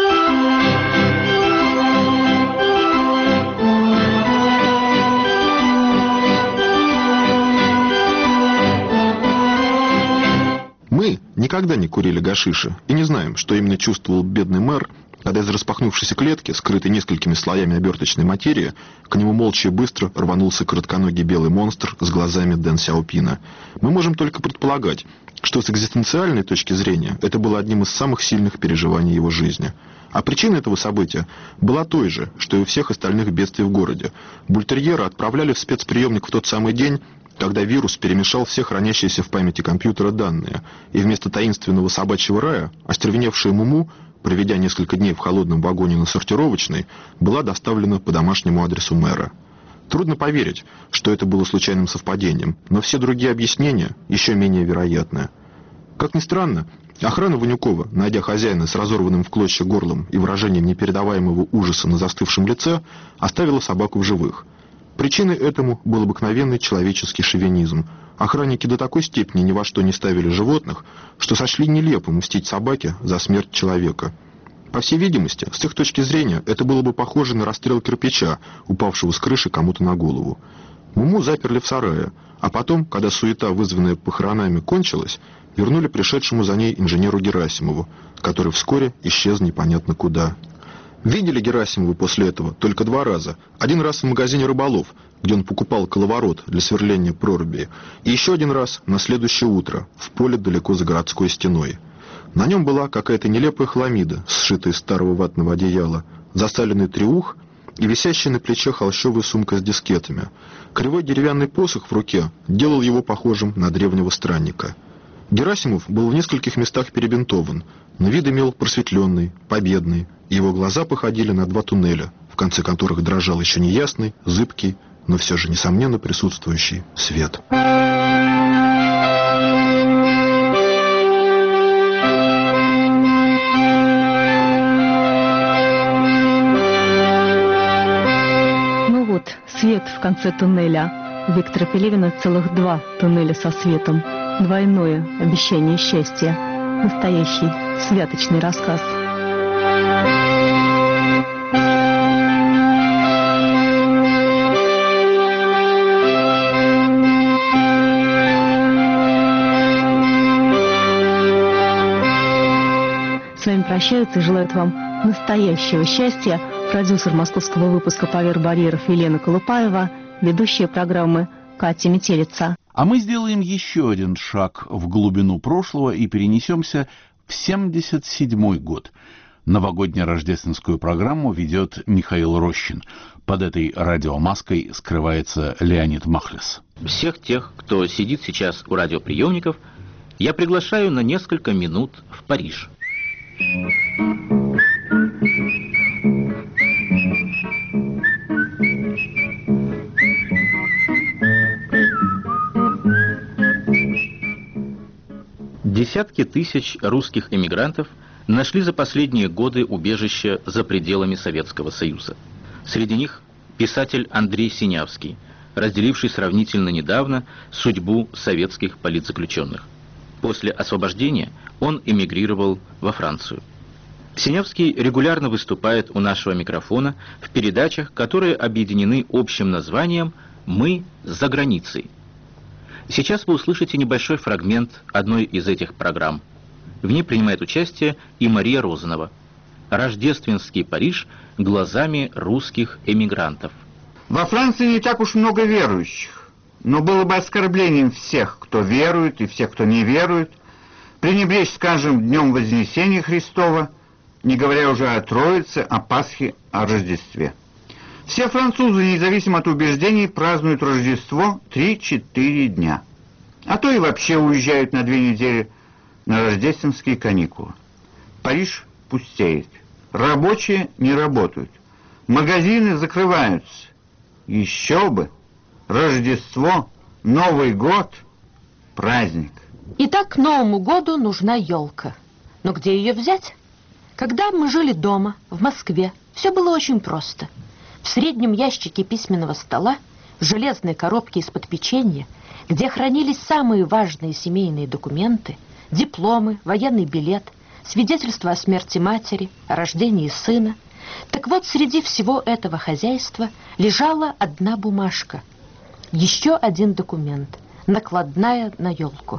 Мы никогда не курили гашиша и не знаем, что именно чувствовал бедный мэр, когда из распахнувшейся клетки, скрытой несколькими слоями оберточной материи, к нему молча и быстро рванулся коротконогий белый монстр с глазами Дэн Сяопина. Мы можем только предполагать, что с экзистенциальной точки зрения это было одним из самых сильных переживаний его жизни. А причина этого события была той же, что и у всех остальных бедствий в городе. Бультерьера отправляли в спецприемник в тот самый день, когда вирус перемешал все хранящиеся в памяти компьютера данные, и вместо таинственного собачьего рая остервеневшая Муму, проведя несколько дней в холодном вагоне на сортировочной, была доставлена по домашнему адресу мэра. Трудно поверить, что это было случайным совпадением, но все другие объяснения еще менее вероятны. Как ни странно, охрана Ванюкова, найдя хозяина с разорванным в клочья горлом и выражением непередаваемого ужаса на застывшем лице, оставила собаку в живых. Причиной этому был обыкновенный человеческий шовинизм. Охранники до такой степени ни во что не ставили животных, что сочли нелепым мстить собаке за смерть человека. По всей видимости, с их точки зрения, это было бы похоже на расстрел кирпича, упавшего с крыши кому-то на голову. Муму заперли в сарае, а потом, когда суета, вызванная похоронами, кончилась, вернули пришедшему за ней инженеру Герасимову, который вскоре исчез непонятно куда. Видели Герасимова после этого только 2 раза. Один раз в магазине «Рыболов», где он покупал коловорот для сверления проруби, и еще один раз на следующее утро в поле далеко за городской стеной. На нем была какая-то нелепая хламида, сшитая из старого ватного одеяла, засаленный треух и висящая на плече холщовая сумка с дискетами. Кривой деревянный посох в руке делал его похожим на древнего странника. Герасимов был в нескольких местах перебинтован, но вид имел просветленный, победный, и его глаза походили на 2 туннеля, в конце которых дрожал еще неясный, зыбкий, но все же несомненно присутствующий свет. Ну вот, свет в конце туннеля. У Виктора Пелевина целых 2 туннеля со светом. Двойное обещание счастья. Настоящий святочный рассказ. С вами прощаются и желают вам настоящего счастья продюсер московского выпуска «Поверх барьеров» Елена Колупаева, ведущая программы Катя Метелица. А мы сделаем еще один шаг в глубину прошлого и перенесемся в 1977 год. Новогодне-рождественскую программу ведет Михаил Рощин. Под этой радиомаской скрывается Леонид Махлес. Всех тех, кто сидит сейчас у радиоприемников, я приглашаю на несколько минут в Париж. Десятки тысяч русских эмигрантов нашли за последние годы убежище за пределами Советского Союза. Среди них писатель Андрей Синявский, разделивший сравнительно недавно судьбу советских политзаключенных. После освобождения он эмигрировал во Францию. Синявский регулярно выступает у нашего микрофона в передачах, которые объединены общим названием «Мы за границей». Сейчас вы услышите небольшой фрагмент одной из этих программ. В ней принимает участие и Мария Розанова. «Рождественский Париж глазами русских эмигрантов». Во Франции не так уж много верующих, но было бы оскорблением всех, кто верует, и всех, кто не верует, пренебречь, скажем, Днем Вознесения Христова, не говоря уже о Троице, о Пасхе, о Рождестве. Все французы, независимо от убеждений, празднуют Рождество 3-4 дня, а то и вообще уезжают на 2 недели на рождественские каникулы. Париж пустеет, рабочие не работают, магазины закрываются. Еще бы! Рождество, Новый год, праздник. Итак, к Новому году нужна елка. Но где ее взять? Когда мы жили дома, в Москве, все было очень просто. В среднем ящике письменного стола, в железной коробке из-под печенья, где хранились самые важные семейные документы, дипломы, военный билет, свидетельство о смерти матери, о рождении сына. Так вот, среди всего этого хозяйства лежала одна бумажка, еще один документ, накладная на елку.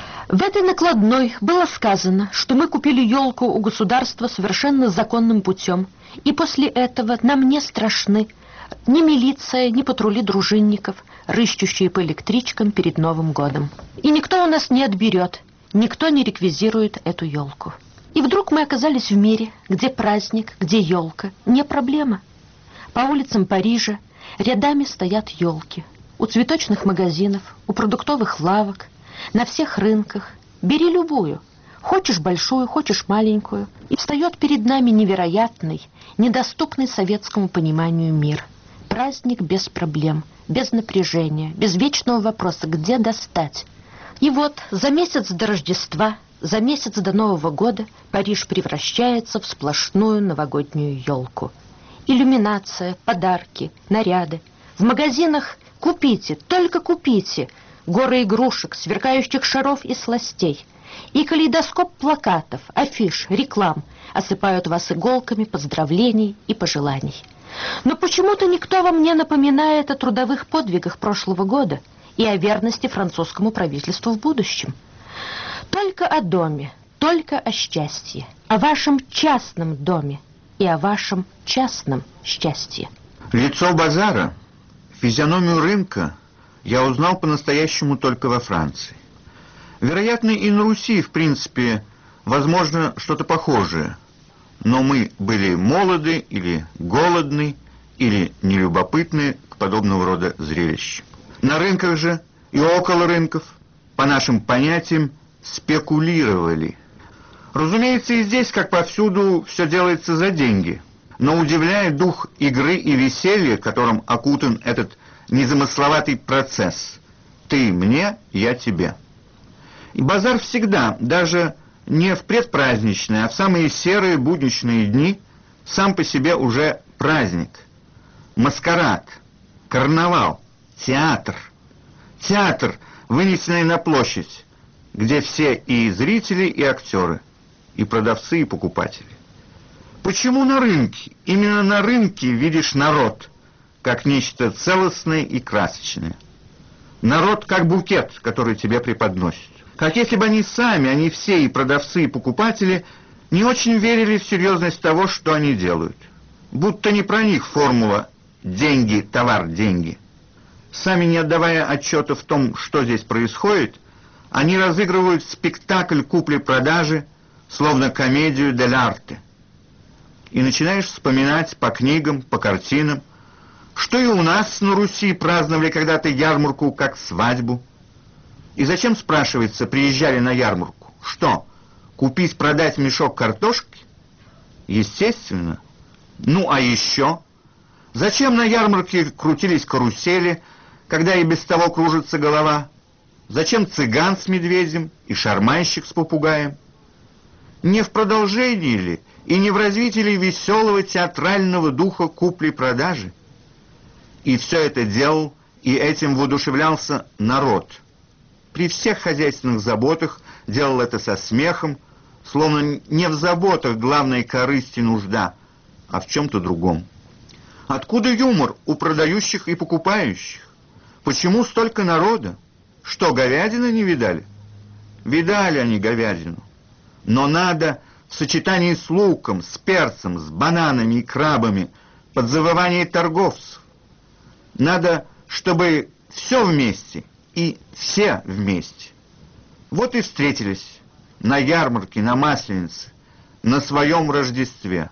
В этой накладной было сказано, что мы купили елку у государства совершенно законным путем, и после этого нам не страшны ни милиция, ни патрули дружинников, рыщущие по электричкам перед Новым годом. И никто у нас не отберет, никто не реквизирует эту елку. И вдруг мы оказались в мире, где праздник, где елка не проблема. По улицам Парижа рядами стоят елки. У цветочных магазинов, у продуктовых лавок, на всех рынках. Бери любую. Хочешь большую, хочешь маленькую. И встает перед нами невероятный, недоступный советскому пониманию мир. Праздник без проблем, без напряжения, без вечного вопроса, где достать. И вот за месяц до Рождества, за месяц до Нового года Париж превращается в сплошную новогоднюю елку. Иллюминация, подарки, наряды. В магазинах купите, только купите. Горы игрушек, сверкающих шаров и сластей. И калейдоскоп плакатов, афиш, реклам осыпают вас иголками поздравлений и пожеланий. Но почему-то никто вам не напоминает о трудовых подвигах прошлого года и о верности французскому правительству в будущем. Только о доме, только о счастье, о вашем частном доме и о вашем частном счастье. Лицо базара, физиономию рынка я узнал по-настоящему только во Франции. Вероятно, и на Руси, в принципе, возможно, что-то похожее. Но мы были молоды или голодны, или нелюбопытны к подобного рода зрелищам. На рынках же и около рынков, по нашим понятиям, спекулировали. Разумеется, и здесь, как повсюду, все делается за деньги. Но удивляет дух игры и веселья, которым окутан этот незамысловатый процесс. Ты мне, я тебе. И базар всегда, даже не в предпраздничные, а в самые серые будничные дни, сам по себе уже праздник. Маскарад, карнавал, театр. Театр, вынесенный на площадь, где все и зрители, и актеры, и продавцы, и покупатели. Почему на рынке? Именно на рынке видишь народ, как нечто целостное и красочное. Народ как букет, который тебе преподносят. Как если бы они сами, они все, и продавцы, и покупатели, не очень верили в серьезность того, что они делают. Будто не про них формула «деньги, товар, деньги». Сами не отдавая отчета в том, что здесь происходит, они разыгрывают спектакль купли-продажи, словно комедию дель арте. И начинаешь вспоминать по книгам, по картинам, что и у нас на Руси праздновали когда-то ярмарку как свадьбу. И зачем, спрашивается, приезжали на ярмарку? Что, купить-продать мешок картошки? Естественно. Ну, а еще? Зачем на ярмарке крутились карусели, когда и без того кружится голова? Зачем цыган с медведем и шарманщик с попугаем? Не в продолжении ли и не в развитии ли веселого театрального духа купли-продажи? И все это делал, и этим воодушевлялся народ. При всех хозяйственных заботах делал это со смехом, словно не в заботах главной корысти нужда, а в чем-то другом. Откуда юмор у продающих и покупающих? Почему столько народа? Что, говядины не видали? Видали они говядину. Но надо в сочетании с луком, с перцем, с бананами и крабами, под завывание торговцев. Надо, чтобы все вместе и все вместе. Вот и встретились на ярмарке, на Масленице, на своем Рождестве.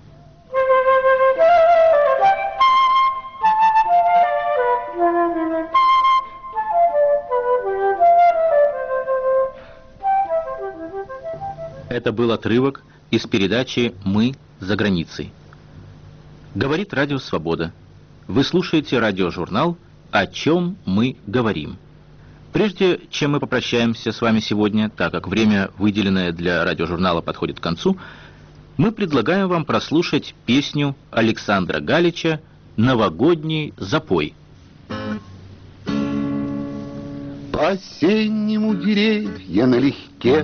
Это был отрывок из передачи «Мы за границей». Говорит Радио Свобода. Вы слушаете радиожурнал «О чем мы говорим». Прежде чем мы попрощаемся с вами сегодня, так как время, выделенное для радиожурнала, подходит к концу, мы предлагаем вам прослушать песню Александра Галича «Новогодний запой». По-осеннему деревья налегке,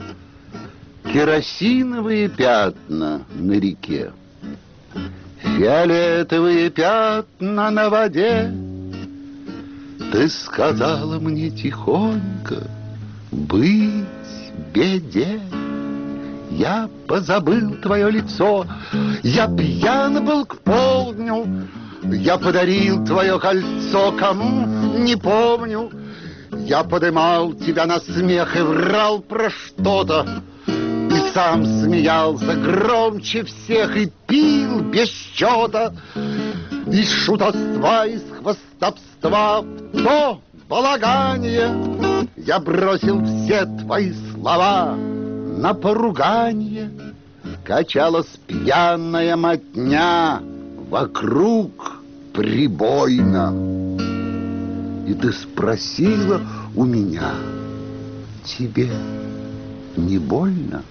керосиновые пятна на реке, фиолетовые пятна на воде. Ты сказала мне тихонько быть беде. Я позабыл твое лицо, я пьян был к полдню, я подарил твое кольцо кому, не помню. Я подымал тебя на смех и врал про что-то, и сам смеялся громче всех и пил без счета. Из шутовства, из хвастовства то балаганье я бросил все твои слова на поруганье. Качалась пьяная мотня вокруг прибойно. И ты спросила у меня: тебе не больно?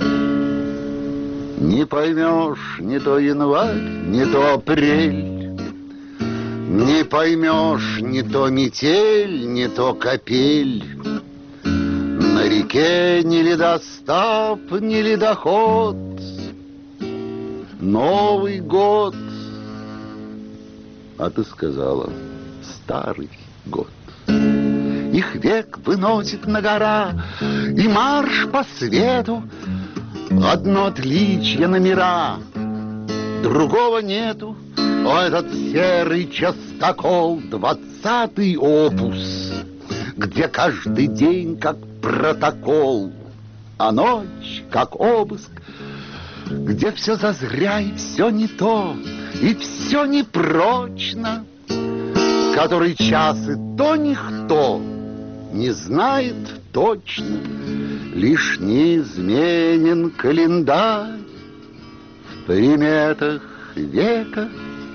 Не поймешь, не то январь, не то апрель, не поймешь, не то метель, не то капель. На реке ни ледостав, ни ледоход. Новый год, а ты сказала старый год. Их век выносит на гора и марш по свету. Одно отличие номера, другого нету. О, этот серый частокол, 20-й опус, где каждый день как протокол, а ночь как обыск, где все зазря и все не то, и все непрочно. Который час и то никто не знает точно, лишь неизменен календарь в приметах века.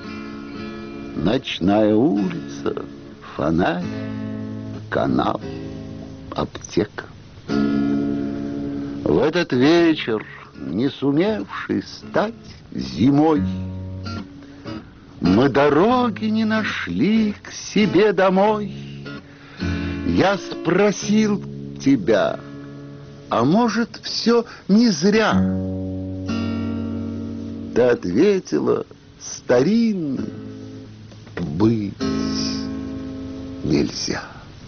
Ночная улица, фонарь, канал, аптека. В этот вечер, не сумевший стать зимой, мы дороги не нашли к себе домой. Я спросил тебя, а может, все не зря? Ты ответила старинно: быть нельзя.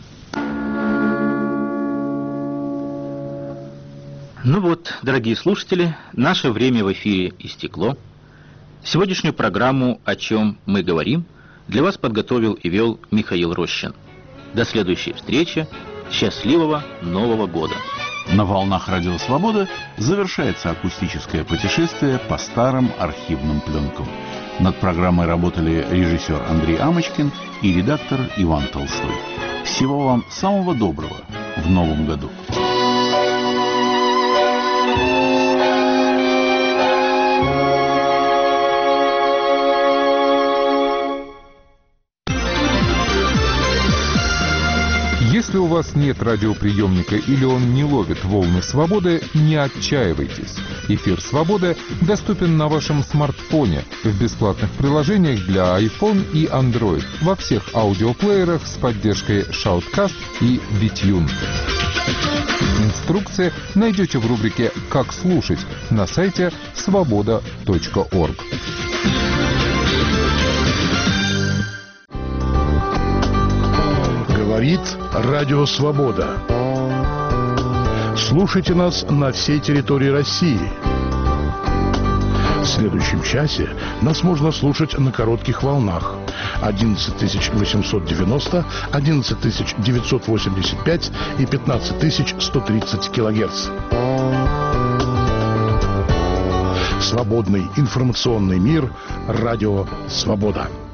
Ну вот, дорогие слушатели, наше время в эфире истекло. Сегодняшнюю программу «О чем мы говорим» для вас подготовил и вел Михаил Рощин. До следующей встречи. Счастливого Нового года! На волнах Радио Свобода завершается акустическое путешествие по старым архивным пленкам. Над программой работали режиссер Андрей Амочкин и редактор Иван Толстой. Всего вам самого доброго в Новом году! Если у вас нет радиоприемника или он не ловит волны свободы, не отчаивайтесь. Эфир «Свобода» доступен на вашем смартфоне в бесплатных приложениях для iPhone и Android во всех аудиоплеерах с поддержкой Shoutcast и BitTune. Инструкции найдете в рубрике «Как слушать» на сайте svoboda.org. Говорит Радио Свобода. Слушайте нас на всей территории России. В следующем часе нас можно слушать на коротких волнах 11890, 11985 и 15130 килогерц. Свободный информационный мир. Радио «Свобода».